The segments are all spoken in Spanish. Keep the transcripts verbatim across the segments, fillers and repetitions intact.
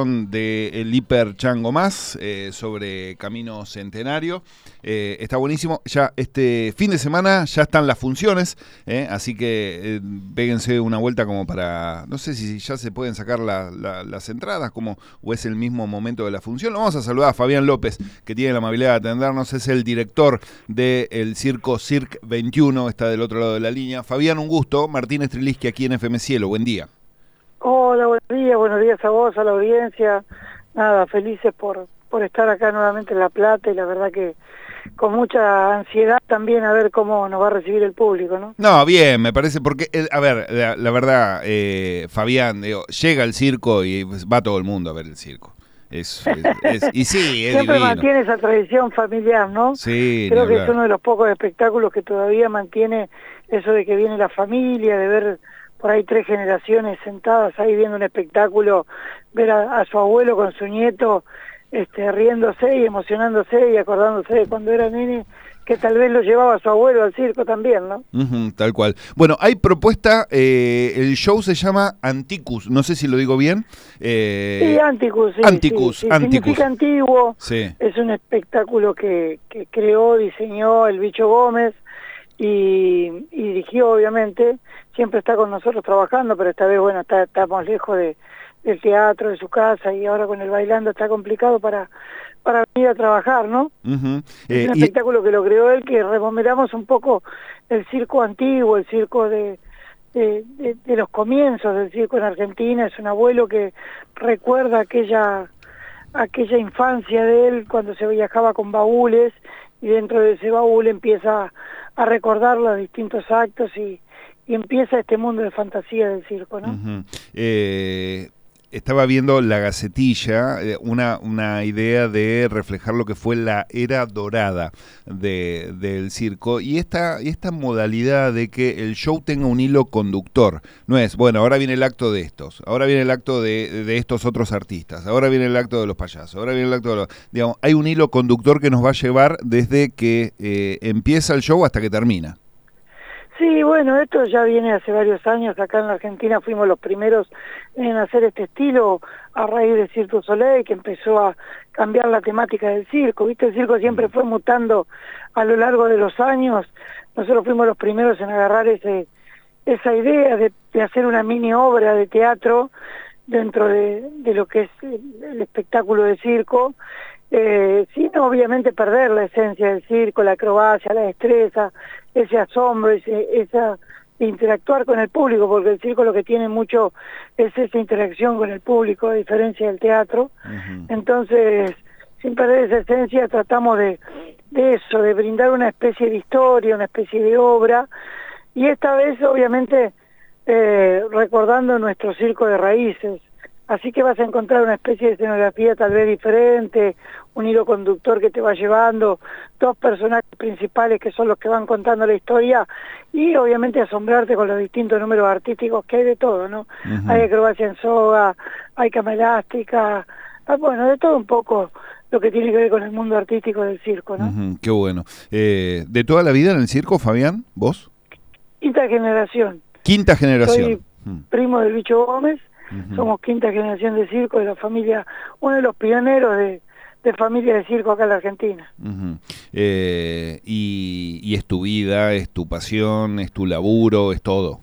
presentación del Hiper Chango Más eh, sobre Camino Centenario. Eh, está buenísimo. Ya este fin de semana ya están las funciones, eh, así que eh, péguense una vuelta como para, no sé si ya se pueden sacar la, la, las entradas como, o es el mismo momento de la función. Lo vamos a saludar a Fabián López, que tiene la amabilidad de atendernos, es el director del circo Cirque veintiuno, está del otro lado de la línea. Fabián, un gusto. Martín Streliski aquí en F M Cielo, buen día. Hola, buenos días, buenos días a vos, a la audiencia. Nada, felices por, por estar acá nuevamente en La Plata y la verdad que con mucha ansiedad también a ver cómo nos va a recibir el público, ¿no? No, bien, me parece, porque, eh, a ver, la, la verdad, eh, Fabián, digo, llega el circo y va todo el mundo a ver el circo. Es, es, es, y sí, es Siempre divino. mantiene esa tradición familiar, ¿no? Sí, creo que hablar. es uno de los pocos espectáculos que todavía mantiene eso de que viene la familia, de ver por ahí tres generaciones sentadas ahí viendo un espectáculo, ver a, a su abuelo con su nieto este, riéndose y emocionándose y acordándose de cuando era nene, que tal vez lo llevaba a su abuelo al circo también, ¿no? Uh-huh, tal cual. Bueno, hay propuesta, eh, el show se llama Anticus, no sé si lo digo bien. Eh, sí, Anticus, sí, Anticus, sí, sí, Anticus. Significa antiguo, sí. Es un espectáculo que, que creó, diseñó el Bicho Gómez y, y dirigió, obviamente. Siempre está con nosotros trabajando, pero esta vez, bueno, está, estamos lejos de, del teatro, de su casa, y ahora con el bailando está complicado para, para venir a trabajar, ¿no? Uh-huh. Es eh, un y... espectáculo que lo creó él, que remodelamos un poco el circo antiguo, el circo de, de, de, de los comienzos del circo en Argentina. Es un abuelo que recuerda aquella, aquella infancia de él cuando se viajaba con baúles, y dentro de ese baúl empieza a recordar los distintos actos y y empieza este mundo de fantasía del circo, ¿no? Uh-huh. eh, estaba viendo La Gacetilla, eh, una, una idea de reflejar lo que fue la era dorada de, del circo, y esta, y esta modalidad de que el show tenga un hilo conductor. No es, bueno, ahora viene el acto de estos, ahora viene el acto de, de estos otros artistas, ahora viene el acto de los payasos, ahora viene el acto de los... Digamos, hay un hilo conductor que nos va a llevar desde que eh, empieza el show hasta que termina. Sí, bueno, esto ya viene hace varios años. Acá en la Argentina fuimos los primeros en hacer este estilo a raíz de Cirque du Soleil, que empezó a cambiar la temática del circo. Viste, el circo siempre fue mutando a lo largo de los años. Nosotros fuimos los primeros en agarrar ese esa idea de, de hacer una mini obra de teatro dentro de, de lo que es el, el espectáculo de circo, eh, sin obviamente perder la esencia del circo, la acrobacia, la destreza, ese asombro, ese, esa interactuar con el público, porque el circo lo que tiene mucho es esa interacción con el público, a diferencia del teatro. Uh-huh. Entonces, sin perder esa esencia, tratamos de, de eso, de brindar una especie de historia, una especie de obra, y esta vez obviamente eh, recordando nuestro circo de raíces. Así que vas a encontrar una especie de escenografía tal vez diferente, un hilo conductor que te va llevando, dos personajes principales que son los que van contando la historia, y obviamente asombrarte con los distintos números artísticos que hay de todo, ¿no? Uh-huh. Hay acrobacia en soga, hay cama elástica, bueno, de todo un poco lo que tiene que ver con el mundo artístico del circo, ¿no? Uh-huh, qué bueno. Eh, ¿De toda la vida en el circo, Fabián, vos? Quinta generación. Quinta generación. Soy uh-huh. primo del Bicho Gómez. Uh-huh. Somos quinta generación de circo, de la familia, uno de los pioneros de, de familia de circo acá en la Argentina. Uh-huh. eh, y, y es tu vida, es tu pasión, es tu laburo, es todo.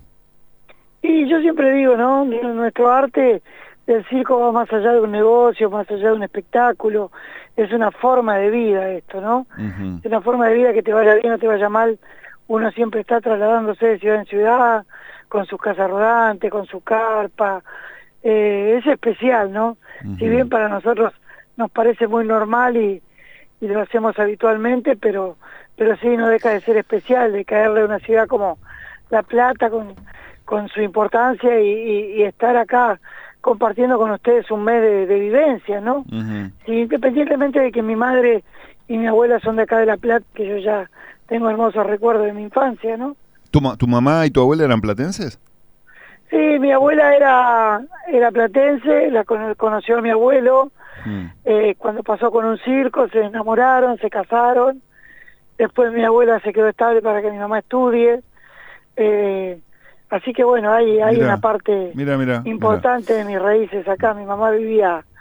Y yo siempre digo, ¿no? Nuestro arte del circo va más allá de un negocio, más allá de un espectáculo. Es una forma de vida esto, ¿no? Uh-huh. Es una forma de vida que te vaya bien o te vaya mal. Uno siempre está trasladándose de ciudad en ciudad, con sus casas rodantes, con su carpa. Eh, es especial, ¿no? Uh-huh. Si bien para nosotros nos parece muy normal y, y lo hacemos habitualmente, pero pero sí no deja de ser especial, de caerle a una ciudad como La Plata con, con su importancia y, y, y estar acá compartiendo con ustedes un mes de, de vivencia, ¿no? Uh-huh. Sí, independientemente de que mi madre y mi abuela son de acá de La Plata, que yo ya tengo hermosos recuerdos de mi infancia, ¿no? ¿Tu, ¿Tu mamá y tu abuela eran platenses? Sí, mi abuela era era platense, la conoció a mi abuelo, mm. eh, cuando pasó con un circo, se enamoraron, se casaron, después mi abuela se quedó estable para que mi mamá estudie, eh, así que bueno, hay, hay mirá, una parte mirá, mirá, importante mirá. de mis raíces acá. Mi mamá vivía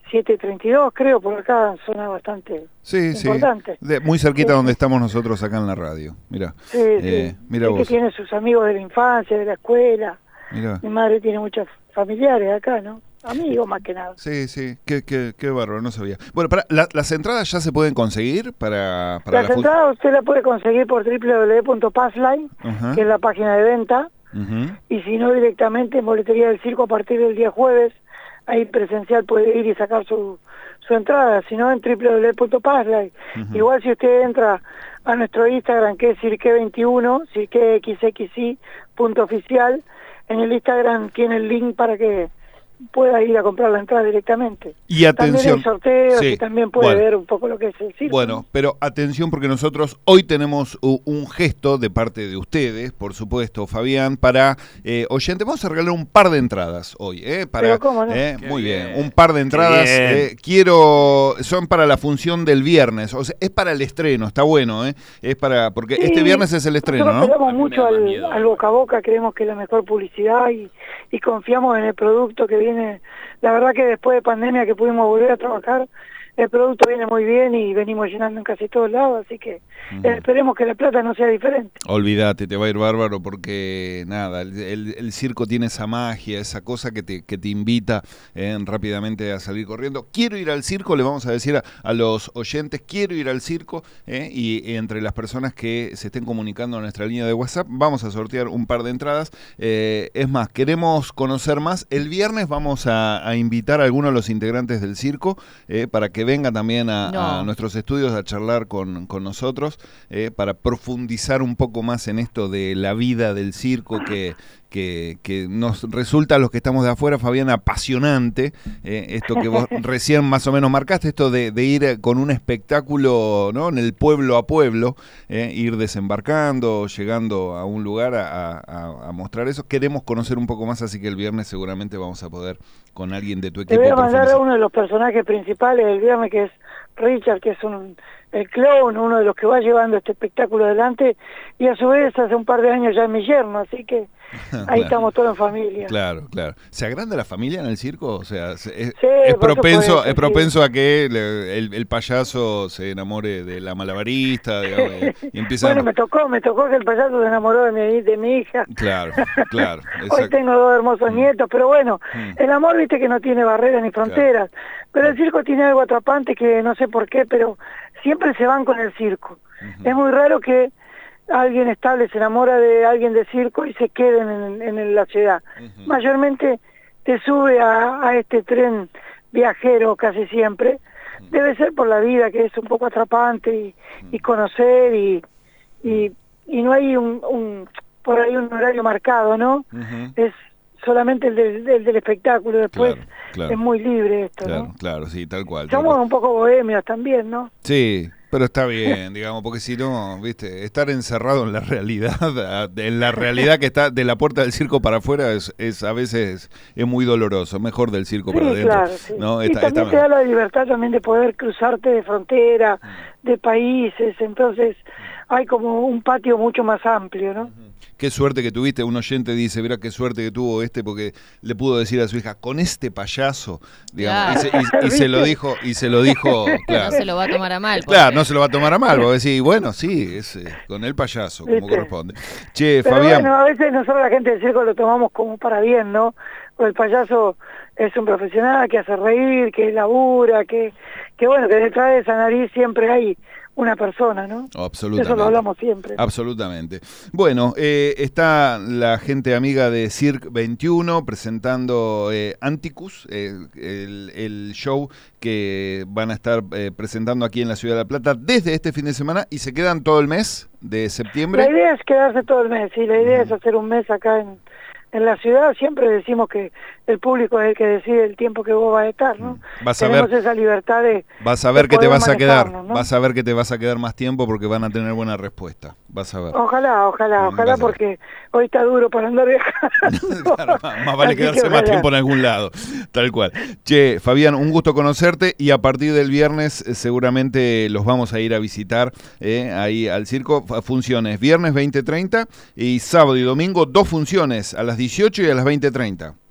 siete treinta y dos, creo, por acá, zona bastante sí, importante. Sí, de, muy cerquita sí. donde estamos nosotros acá en la radio, mira. Sí, eh, sí. Mira vos. Que tiene sus amigos de la infancia, de la escuela. Mirá. Mi madre tiene muchos familiares acá, ¿no? Amigos más que nada. Sí, sí, qué, qué, qué bárbaro, no sabía. Bueno, para, la, ¿las entradas ya se pueden conseguir para, para Las la entradas usted las puede conseguir por doble u doble u doble u punto passline, uh-huh. que es la página de venta, uh-huh. y si no directamente en Boletería del Circo a partir del día jueves, ahí presencial puede ir y sacar su, su entrada, si no en doble u doble u doble u punto passline. Uh-huh. Igual si usted entra a nuestro Instagram, que es cirque veintiuno, cirquexxi punto oficial, en el Instagram tiene el link para que pueda ir a comprar la entrada directamente. Y atención. También hay sorteos sí. y también puede bueno. ver un poco lo que es el circo. Bueno, pero atención porque nosotros hoy tenemos un gesto de parte de ustedes, por supuesto, Fabián, para eh, oyentes. Vamos a regalar un par de entradas hoy, ¿eh? Para, pero cómo no. Eh, muy bien. bien, un par de entradas. Eh, quiero, son para la función del viernes, o sea, es para el estreno, está bueno, ¿eh? Es para, porque sí, este viernes es el estreno, nosotros ¿no? Nosotros mucho al, al boca a boca, creemos que es la mejor publicidad y, y confiamos en el producto que viene. La verdad que después de pandemia que pudimos volver a trabajar, el producto viene muy bien y venimos llenando en casi todos lados, así que uh-huh. esperemos que La Plata no sea diferente. Olvídate, te va a ir bárbaro porque nada, el, el, el circo tiene esa magia, esa cosa que te, que te invita eh, rápidamente a salir corriendo. Quiero ir al circo, le vamos a decir a, a los oyentes, quiero ir al circo eh, y, y entre las personas que se estén comunicando en nuestra línea de WhatsApp vamos a sortear un par de entradas. Eh, es más, queremos conocer más. El viernes vamos a, a invitar a algunos de los integrantes del circo eh, para que venga también a, no. a nuestros estudios a charlar con, con nosotros eh, para profundizar un poco más en esto de la vida del circo que, que, que nos resulta a los que estamos de afuera, Fabián, apasionante, eh, esto que vos recién más o menos marcaste, esto de, de ir con un espectáculo, ¿no? En el pueblo a pueblo, eh, ir desembarcando, llegando a un lugar a, a, a mostrar eso. Queremos conocer un poco más, así que el viernes seguramente vamos a poder con alguien de tu equipo. Te voy a mandar a uno de los personajes principales del viernes, que es Richard, que es un el clown, uno de los que va llevando este espectáculo adelante, y a su vez hace un par de años ya es mi yerno, así que ahí claro. estamos todos en familia. Claro, claro. ¿Se agranda la familia en el circo? O sea, es, sí, es propenso, supuesto, es propenso sí. a que le, el, el payaso se enamore de la malabarista, digamos, y, y empieza bueno, a... me tocó, me tocó que el payaso se enamoró de mi, de mi hija. Claro, claro. Hoy tengo dos hermosos mm. nietos, pero bueno, mm. el amor, viste que no tiene barreras ni fronteras, claro. pero el circo tiene algo atrapante que no sé por qué, pero siempre se van con el circo. Uh-huh. Es muy raro que alguien estable se enamora de alguien de circo y se queden en, en, en la ciudad. Uh-huh. Mayormente te sube a, a este tren viajero casi siempre. Uh-huh. Debe ser por la vida, que es un poco atrapante, y, uh-huh. y conocer, y, y, y no hay un, un por ahí un horario marcado, ¿no? Uh-huh. Es solamente el del, el del espectáculo, después claro, claro. es muy libre esto, claro, ¿no? Claro, sí, tal cual. Somos tal cual. un poco bohemios también, ¿no? Sí, pero está bien, digamos, porque si no, viste, estar encerrado en la realidad, en la realidad que está de la puerta del circo para afuera es, es a veces es muy doloroso, mejor del circo sí, para adentro. Claro, sí. ¿no? Y está, también está te da la libertad también de poder cruzarte de frontera, de países, entonces hay como un patio mucho más amplio, ¿no? Qué suerte que tuviste, un oyente dice, mira qué suerte que tuvo este porque le pudo decir a su hija, con este payaso, digamos, claro. y, se, y, y se lo dijo, y se lo dijo, claro. No se lo va a tomar a mal. Porque... Claro, no se lo va a tomar a mal, vos decís, bueno, sí, es eh, con el payaso, como ¿viste? Corresponde. Che, Pero Fabián. Bueno, a veces nosotros la gente del circo lo tomamos como para bien, ¿no? Porque el payaso es un profesional que hace reír, que labura, que, que bueno, que detrás de esa nariz siempre hay una persona, ¿no? Absolutamente. Eso lo hablamos siempre. Absolutamente. Bueno, eh, está la gente amiga de Cirque veintiuno presentando eh, Anticus, eh, el, el show que van a estar eh, presentando aquí en la Ciudad de La Plata desde este fin de semana y se quedan todo el mes de septiembre. La idea es quedarse todo el mes, y la idea uh-huh. es hacer un mes acá en... En la ciudad siempre decimos que el público es el que decide el tiempo que vos vas a estar, ¿no? Vas a Tenemos ver, esa libertad de vas a ver que te vas a quedar, ¿no? vas a ver que te vas a quedar más tiempo porque van a tener buena respuesta, vas a ver. Ojalá, ojalá, ojalá, porque hoy está duro para andar viajando. Claro, más, más vale quedarse más tiempo en algún lado, tal cual. Che, Fabián, un gusto conocerte y a partir del viernes eh, seguramente los vamos a ir a visitar eh, ahí al circo. Funciones viernes veinte treinta y sábado y domingo dos funciones a las dieciocho y a las veinte treinta.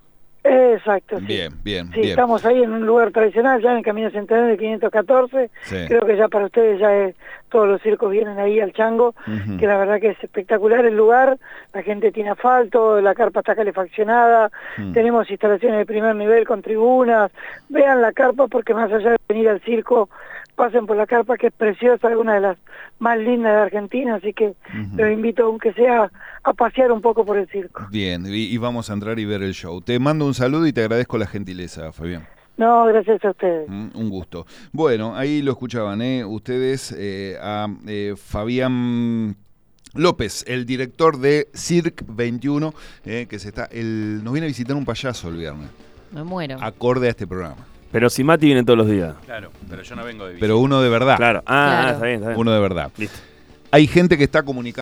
Exacto, sí. Bien, bien, sí, bien. estamos ahí en un lugar tradicional, ya en el Camino Centenario de quinientos catorce. Sí. Creo que ya para ustedes ya es, todos los circos vienen ahí al Chango, Uh-huh. que la verdad que es espectacular el lugar. La gente tiene asfalto, la carpa está calefaccionada, uh-huh. tenemos instalaciones de primer nivel con tribunas. Vean la carpa, porque más allá de venir al circo, pasen por la carpa, que es preciosa, es una de las más lindas de Argentina, así que uh-huh. los invito, aunque sea, a pasear un poco por el circo. Bien, y, y vamos a entrar y ver el show. Te mando un saludo y te agradezco la gentileza, Fabián. No, gracias a ustedes. Mm, un gusto. Bueno, ahí lo escuchaban, ¿eh? Ustedes eh, a eh, Fabián López, el director de Cirque veintiuno, eh, que se está, el, nos viene a visitar un payaso el viernes. Me muero. Acorde a este programa. Pero si Mati viene todos los días. Claro, pero yo no vengo de visita. Pero uno de verdad. Claro. Ah, Claro. ah, está bien, está bien. Uno de verdad. Listo. Hay gente que está comunicando.